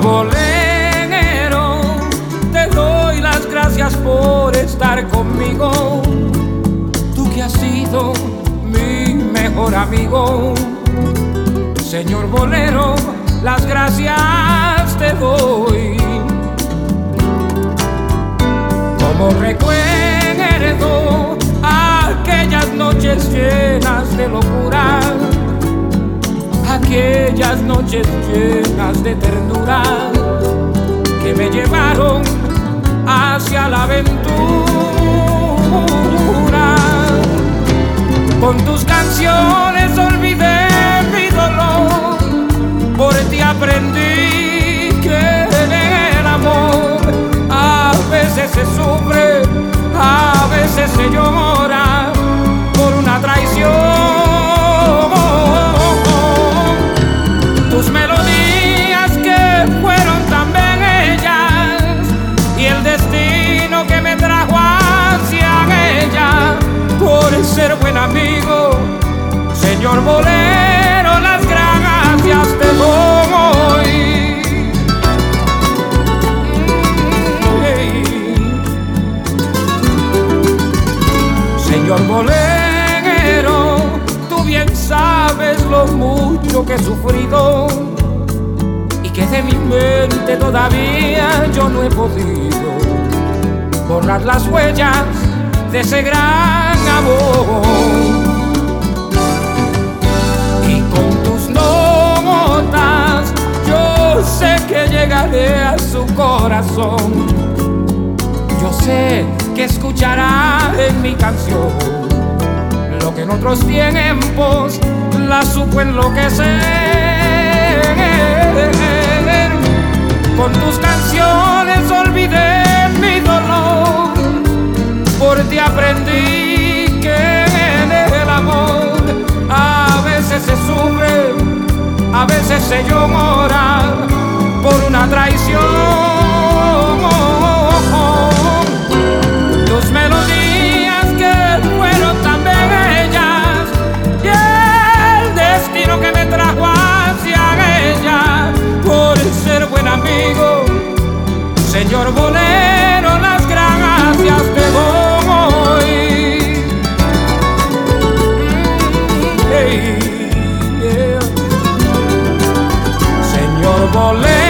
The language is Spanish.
bolero, te doy las gracias por estar conmigo. Tú que has sido mi mejor amigo. Señor bolero, las gracias te doy. Como recuerdo aquellas noches llenas de locura, aquellas noches llenas de ternura que me llevaron hacia la aventura. Con tus canciones olvidé mi dolor, por ti aprendí que el amor a veces se sufre, a veces se llora por una traición. Tus melodías que fueron tan bellas y el destino que me trajo hacia ella, por ser buen amigo, señor bolero, las gracias te doy. Señor bolero, tú bien sabes lo mucho que he sufrido y que de mi mente todavía yo no he podido borrar las huellas de ese gran amor. Y con tus notas yo sé que llegaré a su corazón. Yo sé que escuchará en mi canción lo que en otros tiempos la supo enloquecer. Con tus canciones olvidé mi dolor, por ti aprendí que en el amor a veces se sufre, a veces se llora por una traición. Tus melodías que fueron tan bellas y el destino que me trajo hacia ella, por ser buen amigo, señor bolero, las gracias te doy. Hey, yeah. Señor bolero.